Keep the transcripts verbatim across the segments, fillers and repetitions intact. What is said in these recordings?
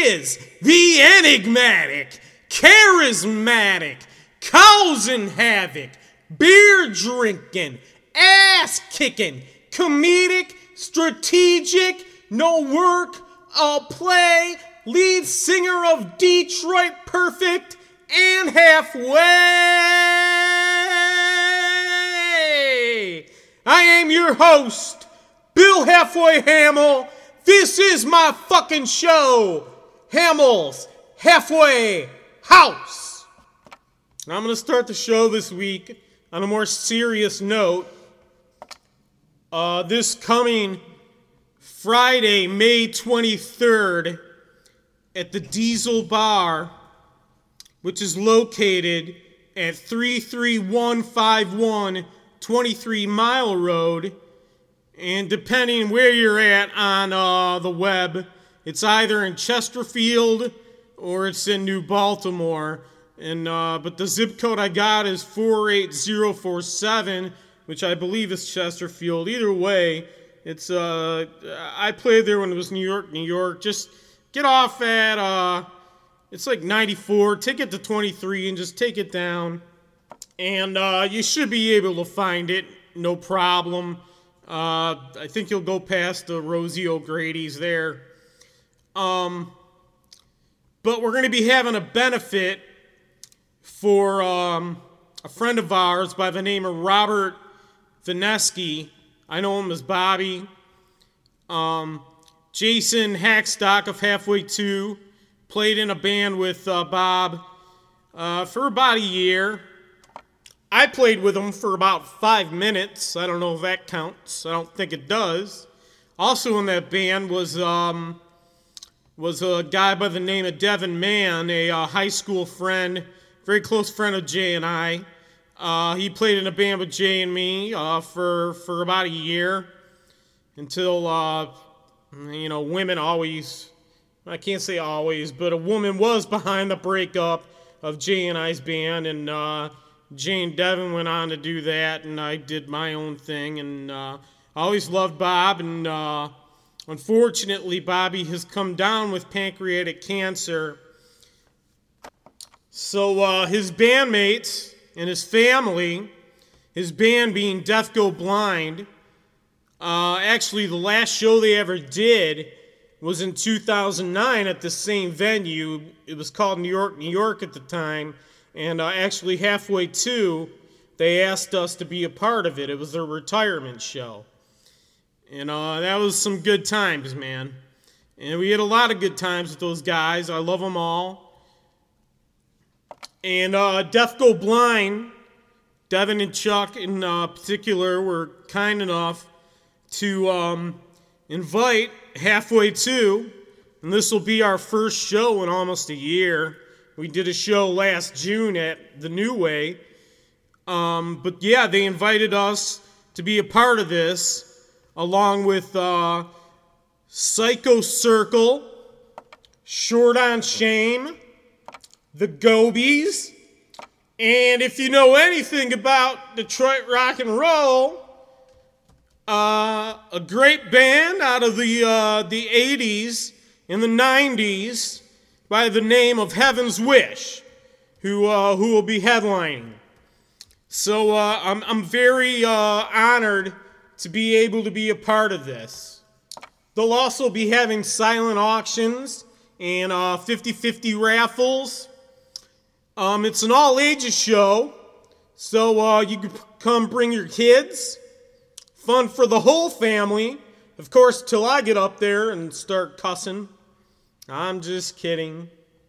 is the enigmatic, charismatic, causing havoc, beer drinking, ass kicking, comedic, strategic, no work, all play, lead singer of Detroit Perfect, and halfway. I am your host, Bill Halfway Hamill. This is my fucking show, Hamill's Halfway House. Now I'm going to start the show this week on a more serious note. Uh, this coming Friday, May twenty-third, at the Diesel Bar, which is located at three three one five one twenty-three Mile Road. And depending where you're at on uh, the web, it's either in Chesterfield or it's in New Baltimore. And uh, but the zip code I got is four eight zero four seven, which I believe is Chesterfield. Either way, it's uh, I played there when it was New York, New York. Just get off at uh, it's like ninety-four. Take it to twenty-three and just take it down, and uh, you should be able to find it, no problem. Uh, I think you'll go past the Rosie O'Grady's there. Um, but we're going to be having a benefit for um, a friend of ours by the name of Robert Vineski. I know him as Bobby. Um, Jason Hackstock of Halfway two played in a band with uh, Bob uh, for about a year. I played with him for about five minutes. I don't know if that counts. I don't think it does. Also in that band was um, was a guy by the name of Devin Mann, a uh, high school friend, very close friend of Jay and I. Uh, he played in a band with Jay and me uh, for for about a year until uh, you know women always. I can't say always, but a woman was behind the breakup of Jay and I's band, and uh, Jay and Devin went on to do that, and I did my own thing, and uh, I always loved Bob, and uh, unfortunately, Bobby has come down with pancreatic cancer. So uh, his bandmates and his family, his band being Deaf Go Blind, uh, actually the last show they ever did was in two thousand nine at the same venue. It was called New York, New York at the time. And uh, actually, Halfway two, they asked us to be a part of it. It was their retirement show. And uh, that was some good times, man. And we had a lot of good times with those guys. I love them all. And uh, Deaf Go Blind, Devin and Chuck in uh, particular, were kind enough to um, invite Halfway two. And this will be our first show in almost a year. We did a show last June at the New Way. Um, but yeah, they invited us to be a part of this, along with uh, Psycho Circle, Short on Shame, the Gobies, and if you know anything about Detroit rock and roll, uh, a great band out of the uh, the eighties and the nineties, by the name of Heaven's Wish, who uh, who will be headlining. So uh, I'm I'm very uh, honored to be able to be a part of this. They'll also be having silent auctions and uh, fifty-fifty raffles. Um, it's an all-ages show, so uh, you can come bring your kids. Fun for the whole family. Of course, till I get up there and start cussing. I'm just kidding.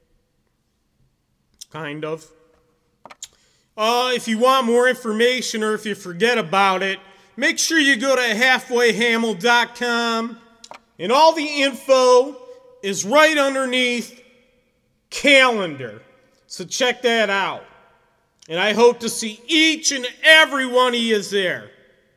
Kind of. Uh, if you want more information or if you forget about it, make sure you go to halfway hamill dot com, and all the info is right underneath calendar. So check that out. And I hope to see each and every one of you there.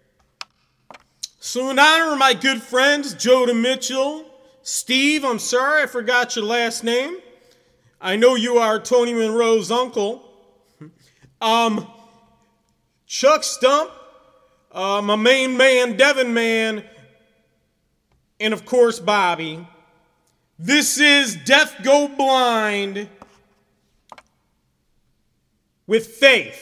So in honor of my good friends, Joe DeMitchell, Steve, I'm sorry I forgot your last name. I know you are Tony Monroe's uncle. Um, Chuck Stump, uh, my main man, Devin Man, and of course Bobby. This is Death Go Blind with Faith.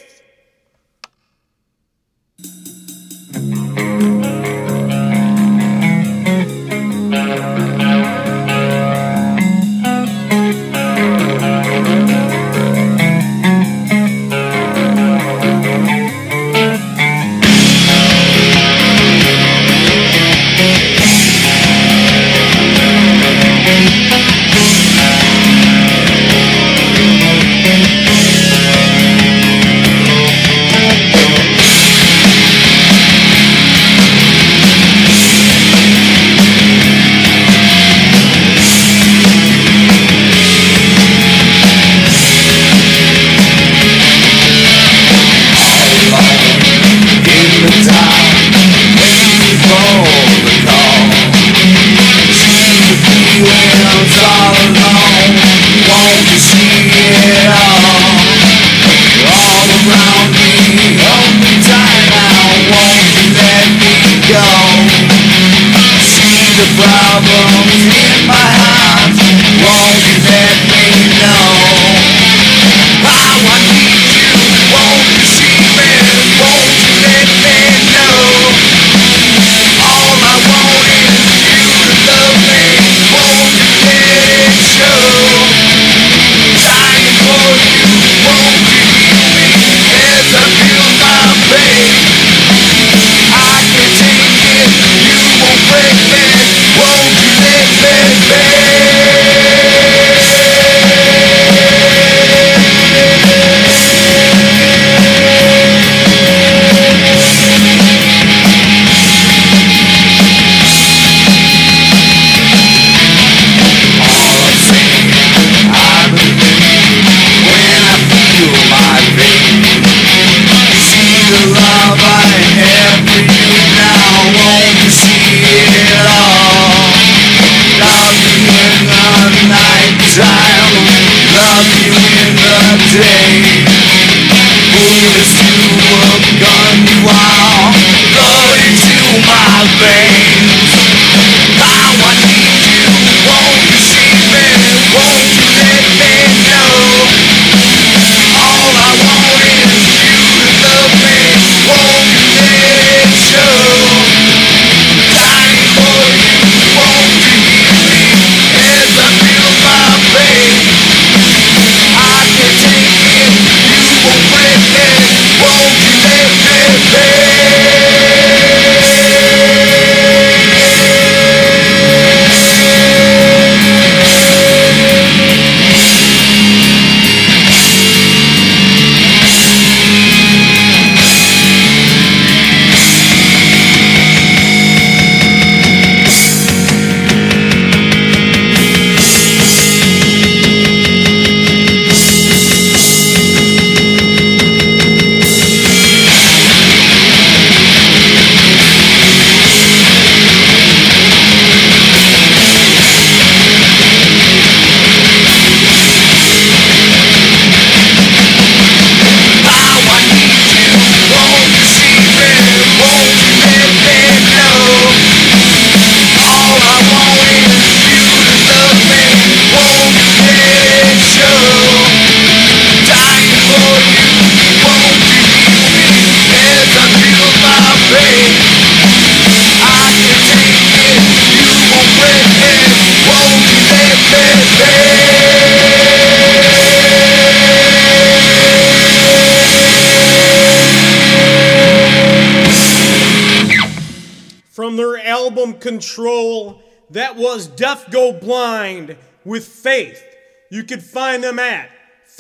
Control, that was Death Go Blind with Faith. You can find them at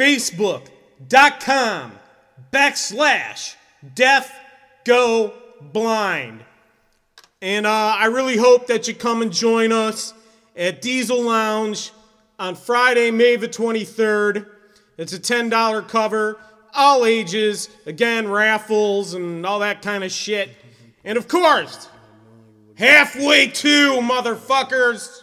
facebook.com backslash Death Go Blind. And uh, I really hope that you come and join us at Diesel Lounge on Friday, May the twenty-third. It's a ten dollars cover, all ages, again, raffles and all that kind of shit. And of course, halfway to, motherfuckers.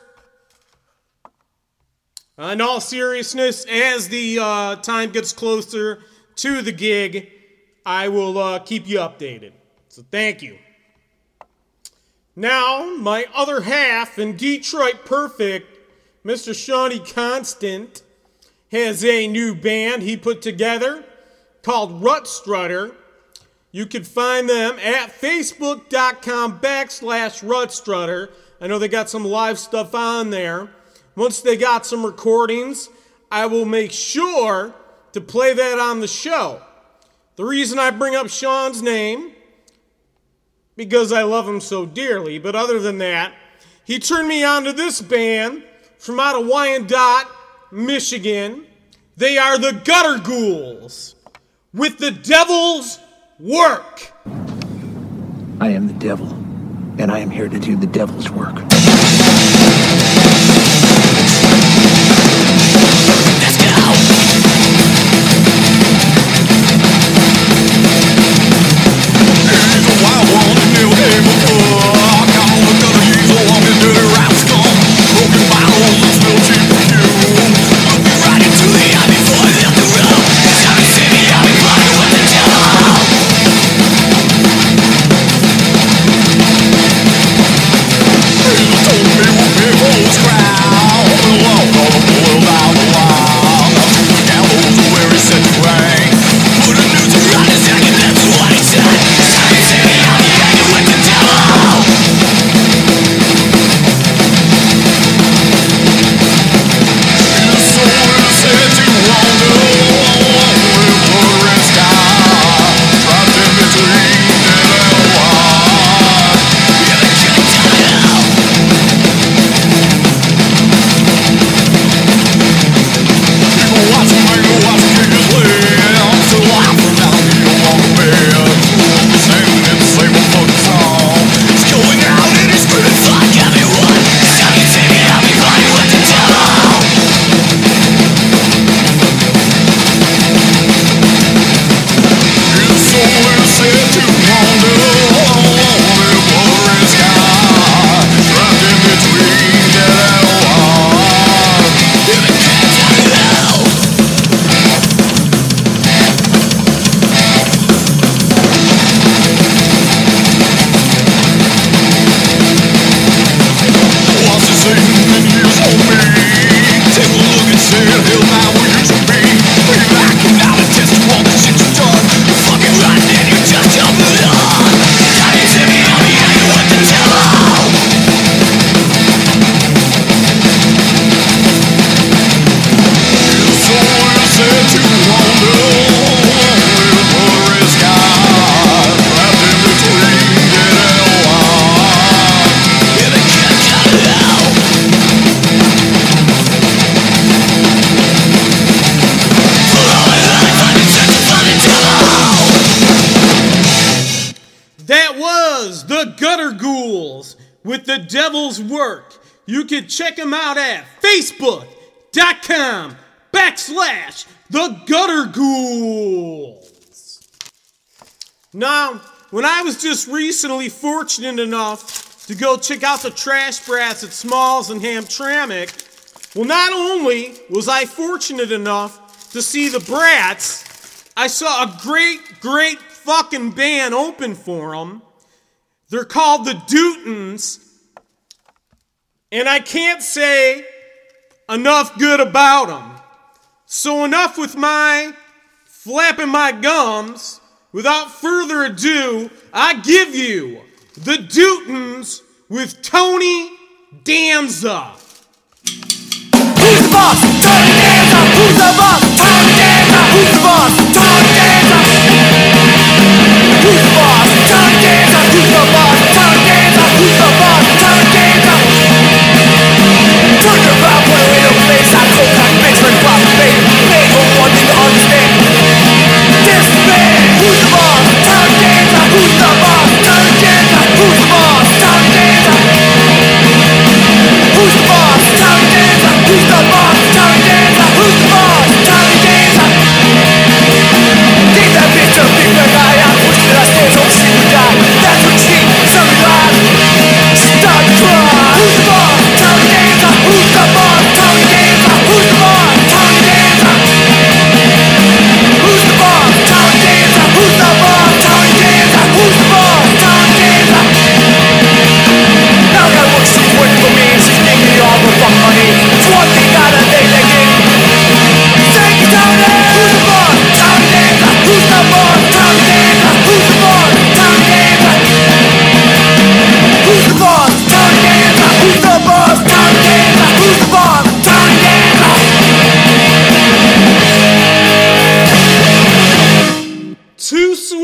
In all seriousness, as the uh, time gets closer to the gig, I will uh, keep you updated. So thank you. Now, my other half in Detroit Perfect Mister Shawnee Constant has a new band he put together called Rut Strutter. You can find them at facebook.com backslash Rut Strutter. I know they got some live stuff on there. Once they got some recordings, I will make sure to play that on the show. The reason I bring up Sean's name, because I love him so dearly, but other than that, he turned me on to this band from out of Wyandotte, Michigan. They are the Gutter Ghouls with The Devil's Work. I am the devil, and I am here to do the devil's work. Let's go! He's a wild one that never gave a fuck. All the gutter, he's a walking dirty rascal. Broken bottles and spilled cheap perfume. Looking right into the eye before he left the room. He's out of city, I'll be blind with the devil. He's told me what people's crowd. Along all the boiled out the wild. The gallows are where he set the rain. Put a noose around his neck and that's what he said. He's out of city, I'll be hanging with the devil. His soul is set to wander with water and sky, trapped in between dead and alive. Yeah, they can't die now. People watch him hang, watch him kick his legs. Till I fall down, he'll walk a bed. He's singing in the same old fucking song. He's going out and he's screaming, fuck everyone. He's out of city, I'll be fighting with the devil. His soul is set to wander with water and sky, trapped in between dead and alive. Yeah, they can't die now. What's he saying in years on me? Take a look and say hell now where you should be. Way back and now and test all the shit you've done. You're fucking rotten and you just jump it on. Now you tell me I'll be hanging with the devil. His soul is set to wander with water and sky, trapped in between dead and alive. Yeah, they can't cut it out. For all my life I've been searching for the devil. That was The Gutter Ghouls with The Devil's Work. You can check them out at facebook.com backslash The Gutter Ghouls. Now, when I was just recently fortunate enough to go check out the Trash Brats at Smalls and Hamtramck, well, not only was I fortunate enough to see the Brats, I saw a great, great fucking band open for them. They're called the Dutons, and I can't say enough good about them. So enough with my flapping my gums. Without further ado, I give you the Dutons with Tony Danza. Who's the boss? Tony Danza. Who's the boss? Tony Danza. Who's the boss? Tony Danza. Who's the boss? Tony Danza. Who's the boss? Tony Danza. Who's the boss? Tony Danza. Turn your back, put away the place. I cold pack bitch, red rock, baby. They don't want you to understand. This man, who's the boss? Tony Danza. Who's the boss? Tony Danza. Who's the boss? Tony Danza. Who's the boss? Tony Danza. Who's the boss? Tony Danza.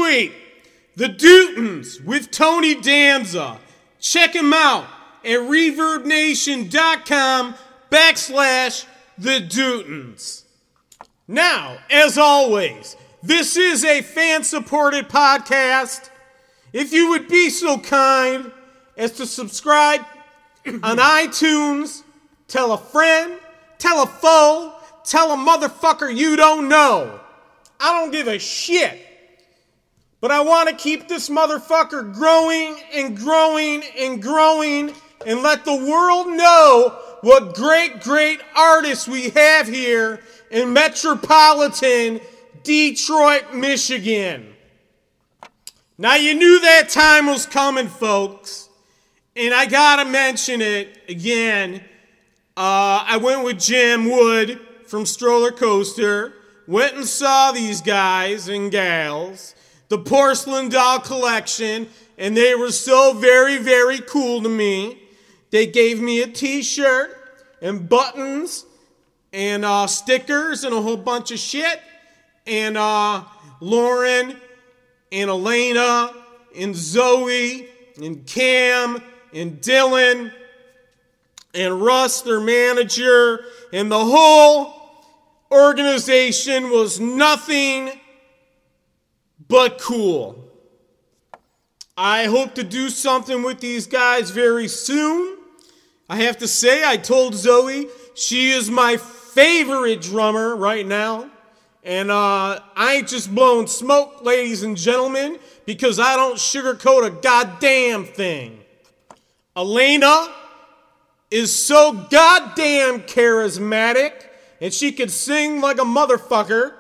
sweet. The Dutons with Tony Danza. Check him out at ReverbNation.com backslash The Dutons. Now, as always, this is a fan-supported podcast. If you would be so kind as to subscribe on iTunes, tell a friend, tell a foe, tell a motherfucker you don't know. I don't give a shit. But I want to keep this motherfucker growing and growing and growing and let the world know what great, great artists we have here in metropolitan Detroit, Michigan. Now, you knew that time was coming, folks. And I gotta mention it again. Uh, I went with Jim Wood from Stroller Coaster. Went and saw these guys and gals, the Porcelain Doll Collection, and they were so very, very cool to me. They gave me a t-shirt and buttons and uh, stickers and a whole bunch of shit. And uh, Lauren and Elena and Zoe and Cam and Dylan and Russ, their manager, and the whole organization was nothing but cool. I hope to do something with these guys very soon. I have to say, I told Zoe she is my favorite drummer right now. And uh, I ain't just blowing smoke, ladies and gentlemen, because I don't sugarcoat a goddamn thing. Elena is so goddamn charismatic, and she can sing like a motherfucker.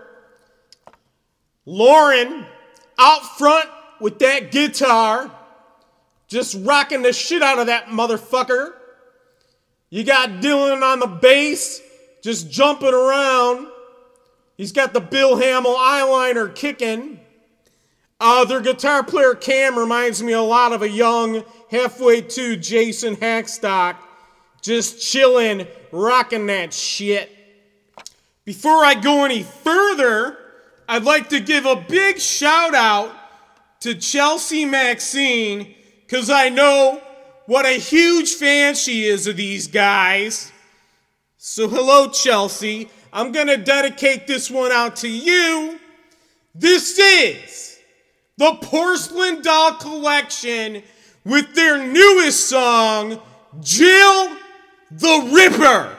Lauren, out front with that guitar, just rocking the shit out of that motherfucker. You got Dylan on the bass, just jumping around. He's got the Bill Hamill eyeliner kicking. Uh, their guitar player Cam reminds me a lot of a young, halfway to Jason Hackstock, just chilling, rocking that shit. Before I go any further, I'd like to give a big shout out to Chelsea Maxine, because I know what a huge fan she is of these guys. So hello, Chelsea. I'm going to dedicate this one out to you. This is the Porcelain Doll Collection with their newest song, Jill the Ripper.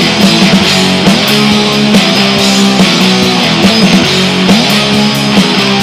Jill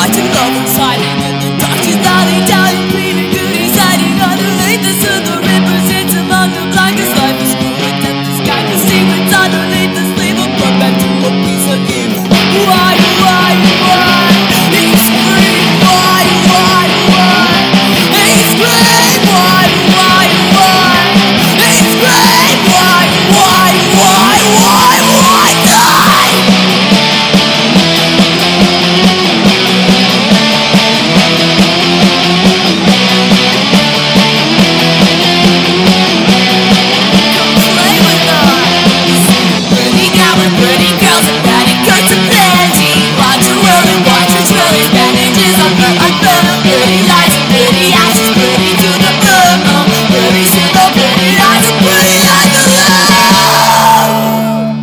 fight and love inside me. In the dark she's lying down and bleeding good. He's hiding underneath the sun. The rippers into among the blackest life is full of death. This guy can see what's underneath the sleeve of blood back to a piece of evil. Why, why, why? It's free. Why, why, why? It's great. Why, why, why? It's great. Why, why, why, why, why, die? Come play with us. Pretty guy with pretty girls and ratty coats and plenty. Watch your world and watch your swelling bandages on her unburned. Pretty lights and pretty ashes, pretty to the bone. Oh, pretty simple, pretty lights and pretty like the love.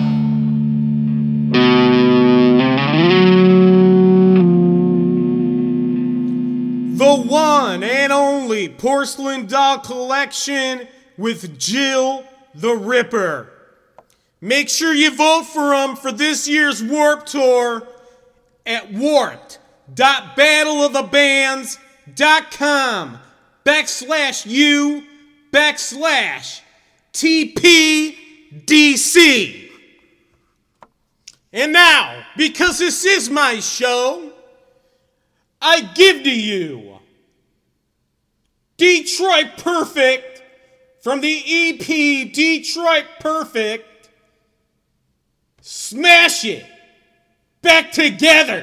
The one and only Porcelain Doll Collection with Jill the Ripper. Make sure you vote for them for this year's Warped Tour at warped.battleofthebands.com backslash U backslash TPDC. And now, because this is my show, I give to you Detroit Perfect from the E P Detroit Perfect. Smash it back together.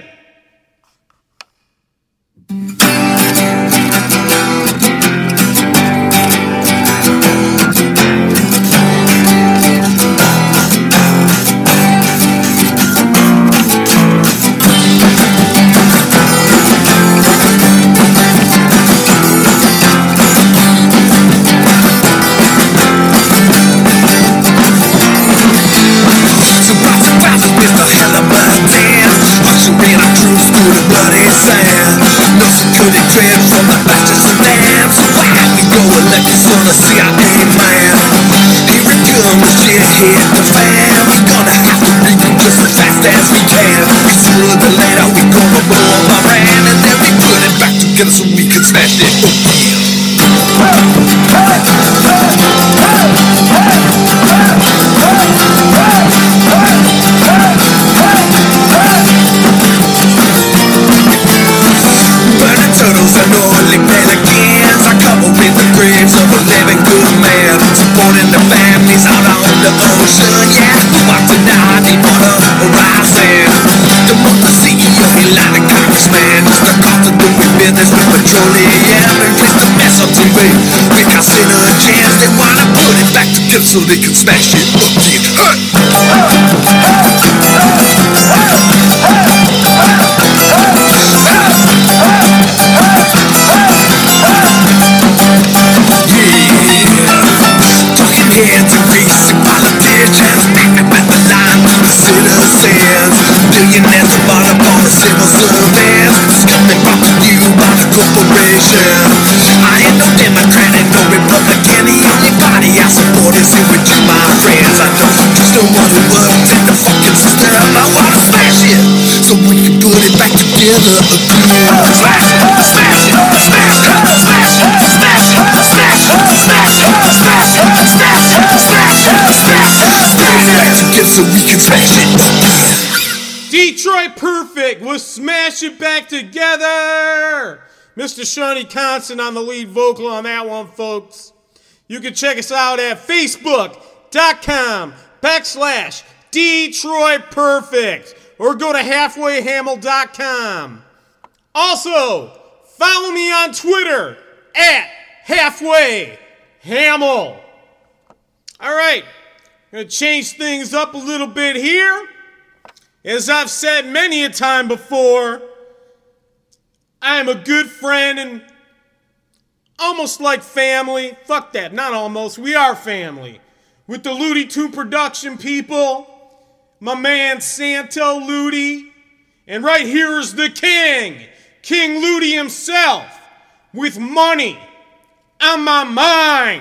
So we can smash it. Burning turtles and only pelicans are covered with the graves of a living good man, supporting the families out on the ocean. Yeah, watching out the horizon. The mother C E O, he like a congressman, just a cost of doing business with petroleum and place the mess on T V. Because in a chance they wanna put it back together so they can smash it up again. Talking heads and racing politicians, backing back the line to the citizens. Billionaires are bought up on the civil servants. It's coming back to you by the corporation. I ain't no Democrat and no Republican. The only party I support is here with you, my friends. I know just the one who works in the fucking system. I wanna smash it so we can put it back together again. Smash it, smash it, smash it, smash it, smash it, smash it, smash it, smash it, smash it, smash it, smash it, smash it, back together so we can smash it again. Detroit Perfect was Smash It Back Together. Mister Shawnee Constant on the lead vocal on that one, folks. You can check us out at facebook.com backslash Detroit Perfect or go to halfway hamel dot com. Also, follow me on Twitter at halfway hamel. All right, I'm going to change things up a little bit here. As I've said many a time before, I am a good friend and almost like family. Fuck that, not almost. We are family. With the Looney Tune production people, my man Santo Ludi, and right here is the king, King Ludi himself, with money on my mind.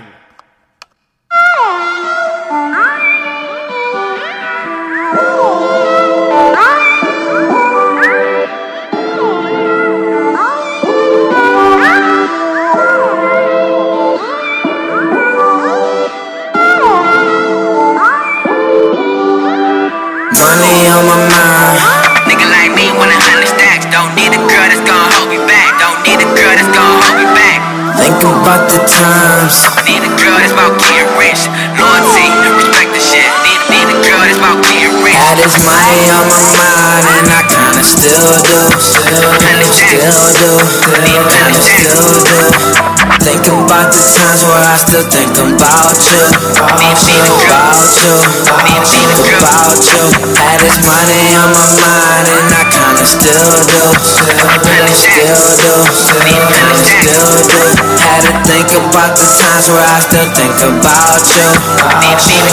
about the times. Need a girl that's about getting rich. Loyalty, respect the shit. Need, need a girl that's about getting rich. Had this money on my mind and I kinda still do. Still do, still do, kinda still do. Think about the times where I still think about you. About you, about you, think about you. Had this money on my mind and I kinda still do. Still do, still do, kinda still do. Had to think about the times where I still think about you. About you,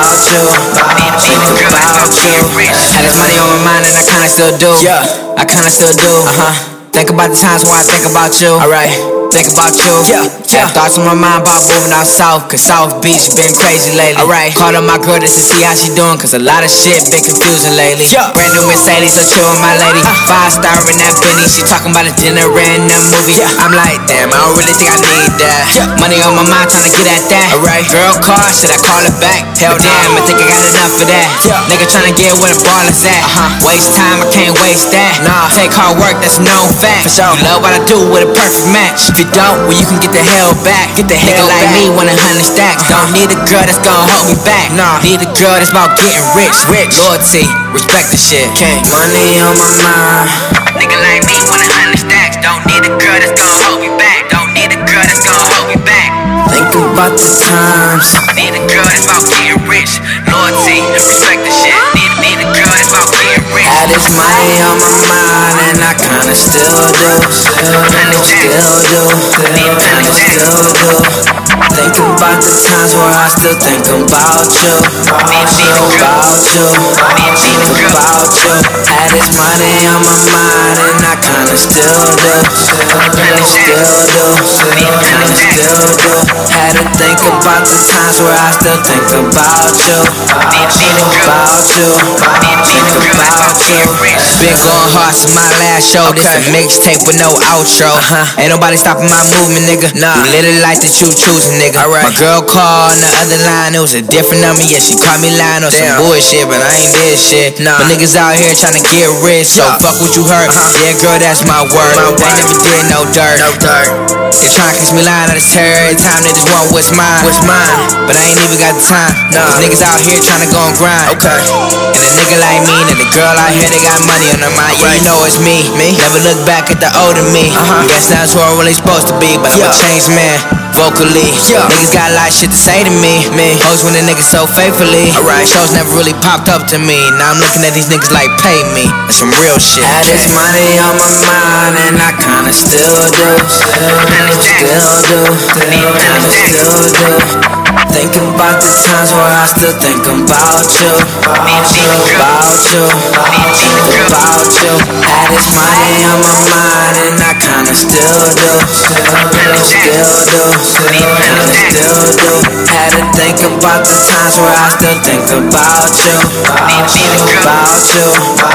think about you. Had this money on my mind and I kinda still do. Yeah, I kinda still do. Uh huh. Think about the times where I think about you. Alright. Think about you, yeah, yeah. Thoughts on my mind about moving out south, cause South Beach been crazy lately. Alright, called up my girl just to see how she doing, cause a lot of shit been confusing lately. Yeah. Brand new Mercedes, so chill with my lady. uh, Five star in that Bentley, she talking about a dinner and a movie. Yeah. I'm like, damn, I don't really think I need that. Yeah. Money on my mind, tryna get at that. Alright, girl call, should I call her back? Hell damn, I think I got enough of that. Yeah. Nigga tryna get where the ball is at. Uh-huh. Waste time, I can't waste that. Nah, take hard work, that's a known fact. For sure. You love what I do with a perfect match. If you don't, well you can get the hell back. Get the hell like back. Me, want a hundred stacks. Uh-huh. Don't need a girl that's gonna hold me back. Nah, need a girl that's about getting rich. Rich, loyalty, respect the shit. Can't money on my mind. Nigga like me, want a hundred stacks. Don't need a girl that's gonna hold me back. Don't need a girl that's gonna hold me back. Think about the times. Need a girl that's about getting rich. Loyalty, respect the shit. Need, need a girl that's about getting rich. Had this money on my mind and I kinda still do. Still do, still do, kinda still do. Think about the times where I still think about you. About you, about you, think about you. Had this money on my mind and I kinda still do. Still do, still do, kinda still do. Had to think about the times where I still think about you. About you, about you, think about you. Been going hard since my last show. Okay. This a mixtape with no outro. Uh-huh. Ain't nobody stopping my movement, nigga. Nah, you literally like that you choosing, nigga. Alright. My girl called on the other line. It was a different number. Yeah, she called me lying on Damn. Some bullshit, but I ain't did shit. Nah. But niggas out here trying to get rich, so yeah. Fuck what you heard. Uh-huh. Yeah, girl, that's my word. My word. I never did no dirt. No dirt. They tryna catch me lying on the terror every time. They just want what's mine. What's mine? But I ain't even got the time. No. Cause niggas out here tryna go and grind. Okay. And a nigga like me and the girl out here, they got money on their mind. Yeah, right. You know it's me. Me. Never look back at the older me. Uh-huh. Guess that's who I'm really supposed to be. But yeah. I'm a changed man, vocally. Yeah. Niggas got a lot of shit to say to me. Me. Hoes when the niggas so faithfully. Alright. Shows never really popped up to me. Now I'm looking at these niggas like pay me. That's some real shit. Had this money on my mind and I kinda still do. Still do, still do, kinda still do. Think about the times where I still think about you. About you, about you, think about you. Had this money on my mind and I kinda still do. Still do, still do, kinda still do. Had to think about the times where I still think about you. About you, about you,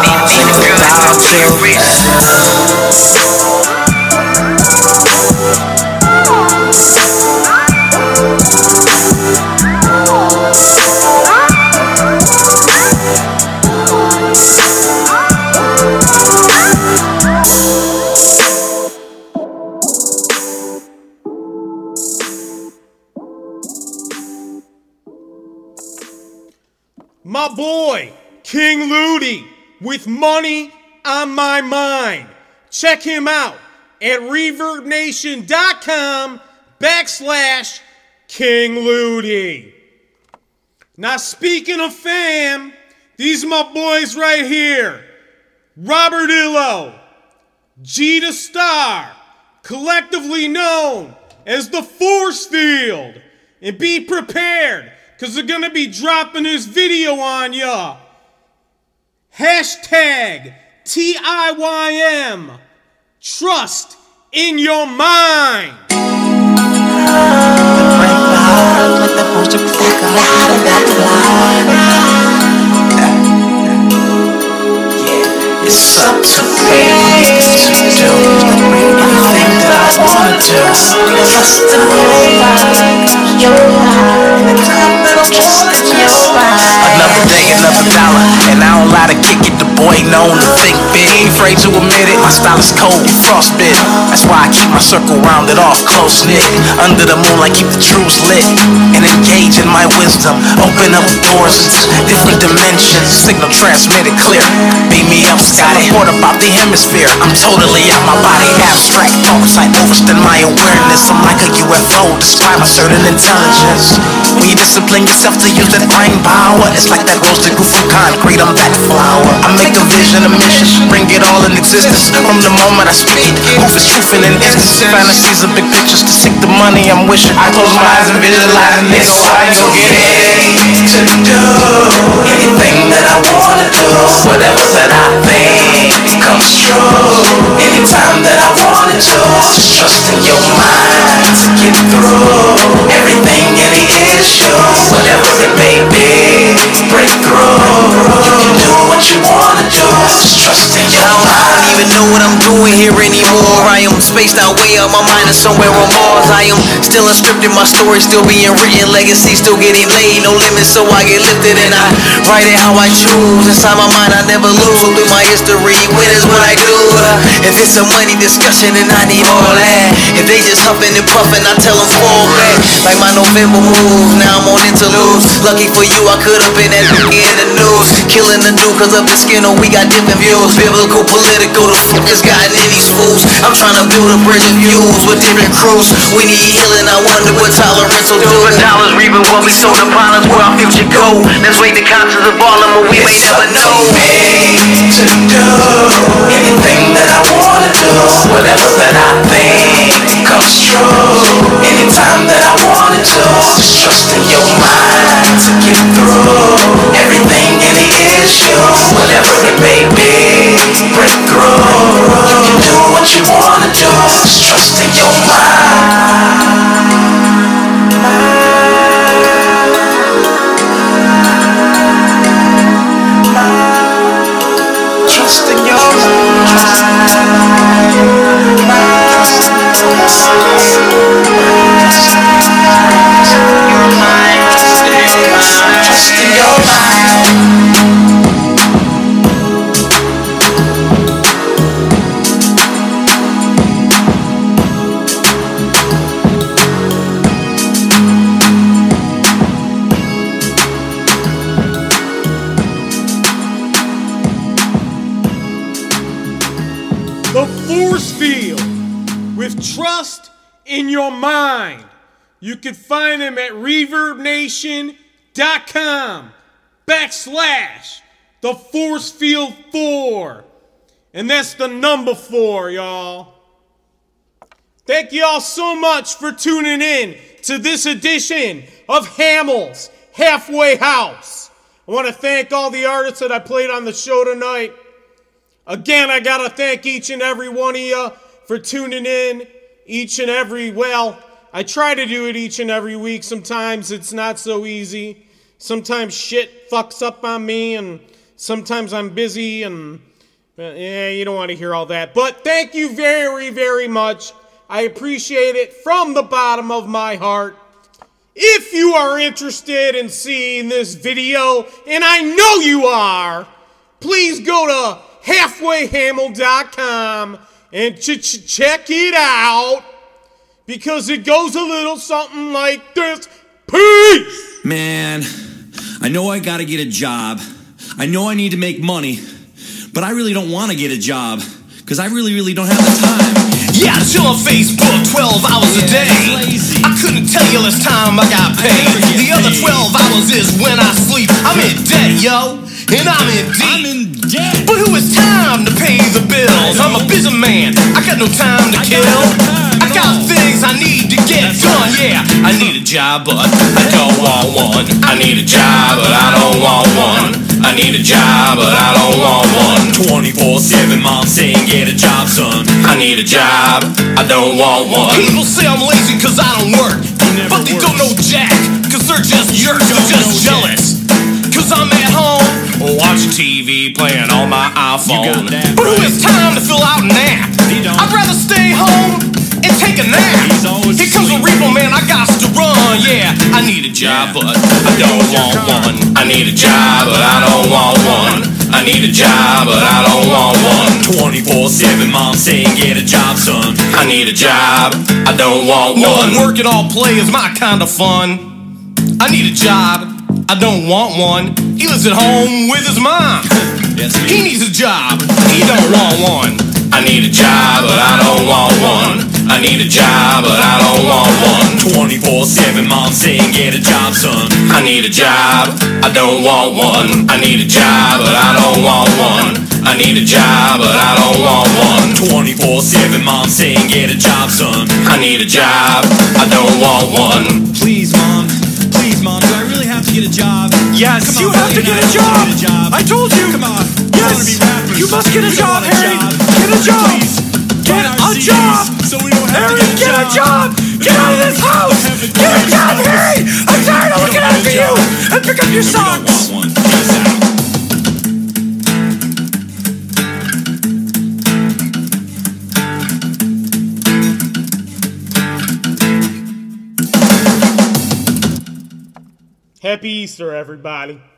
think about you. My boy, King Ludi, with Money on My Mind. Check him out at ReverbNation.com backslash King Ludi. Now, speaking of fam, these are my boys right here. Robert Illo, Gita Star, collectively known as the Force Field. And be prepared, because they're going to be dropping this video on ya. Hashtag T I Y M. Trust in your mind. It's up to me to do anything that I want to. Trust in your mind. Trust in your mind. Another day another dollar. And I don't lie to kick it, the boy known to think big. Ain't afraid to admit it, my style is cold, frostbit. That's why I keep my circle rounded off, close-knit. Under the moonlight, keep the truths lit. And engage in my wisdom, open up doors into different dimensions. Signal transmitted clear, beat me up, Scotty. Report about the hemisphere, I'm totally out my body. Abstract thoughts, I overstand my awareness. I'm like a U F O, despite my certain intelligence. When you discipline yourself to use that brain power, it's like that roasted goof from concrete, I'm that flower. I make a vision a mission, bring it all in existence. From the moment I speak, proof is truth in an instance. Fantasies are big pictures to seek the money I'm wishing. I close my eyes and visualize and nigga, why you get it? To do anything that I wanna do, whatever that I think comes true. Anytime that I wanted to, just trust in your mind to get through everything, any issues, whatever it may be. Break through, you can do what you wanna do, just trust in your mind. I don't even know what I'm doing here anymore. I am spaced out way out, my mind is somewhere on Mars. I am still unscripted, my story still being written, legacy still getting laid, no limits, so I get lifted and I write it how I choose. Inside my mind I never lose, so through my history, win is what I do. If it's a money discussion, then I need all that. If they just huffing and puffing, I tell them fall back. Like my November move, now I'm on interludes. Lucky for you, I could've been at the in the news. Killing the dude cause of the skin, or we got different views. Biblical, political, the fuck has gotten in these fools. I'm trying to build a bridge of views with different crews. We need healing, I wonder what tolerance will do. For dollars reaping what we sold upon us, where our future go. Let's wake the conscience of all of them, we may never know. To do anything that I wanna do, whatever that I think comes true. Anytime that I wanted to, just trust in your mind to get through everything, any issues, whatever it may be. Break through, you can do what you wanna do, just trust in your mind. Trust in your Trust in your mind. You can find them at reverbnation.com backslash the force field four. And that's the number four, y'all. Thank y'all so much for tuning in to this edition of Hamill's Halfway House. I want to thank all the artists that I played on the show tonight. Again, I got to thank each and every one of you for tuning in each and every, well, I try to do it each and every week. Sometimes it's not so easy. Sometimes shit fucks up on me, and sometimes I'm busy, and uh, yeah, you don't want to hear all that. But thank you very, very much. I appreciate it from the bottom of my heart. If you are interested in seeing this video, and I know you are, please go to halfway hamill dot com and ch- ch- check it out, because it goes a little something like this. Peace! Man, I know I gotta get a job. I know I need to make money, but I really don't want to get a job, because I really, really don't have the time. Yeah, I chill on Facebook twelve hours a day. I couldn't tell you last time I got paid. The other twelve hours is when I sleep. I'm in debt, yo, and I'm in deep. I'm in debt. But who has time to pay the bills? I'm a busy man, I got no time to kill. I got things I need to get done, yeah. I need a job, but I don't want one. I need a job, but I don't want one. I need a job, but I don't want one. twenty-four seven, mom saying get a job, son. I need a job, I don't want one. People say I'm lazy cause I don't work, but they don't know jack, cause they're just yerks, they're just jealous. Cause I'm at home, watching T V, playing on my iPhone. But who has time to fill out an app? I'd rather stay home and take a nap. Here comes a repo man, I got to run, yeah. I need a job, but I don't want one. I need a job, but I don't want one. I need a job, but I don't want one. twenty-four seven, mom saying get a job, son. I need a job, I don't want one. No, working all play is my kind of fun. I need a job, I don't want one. He lives at home with his mom. He needs a job, he don't want one. I need a job, but I don't want one. I need a job, but I don't want one. twenty-four seven, mom saying get a job, son. I need a job, I don't want one. I need a job, but I don't want one. I need a job, but I don't want one. twenty-four seven, mom saying get a job, son. I need a job, I don't want one. Please, mom. Please, mom. Do I really have to get a job? Yes, Come you on, have to Billy get and a job. I get a job. I told you. Come on. Yes, We wanna be rappers. you must get a We don't job, want a Harry. job. Get a job. Please. Get Buy a our C Ds job. So we don't have Harry, to get a job. Get out of this house. Get a job, Harry. I'm tired of looking after you. And pick up your We don't socks. want one. Peace out. Happy Easter, everybody.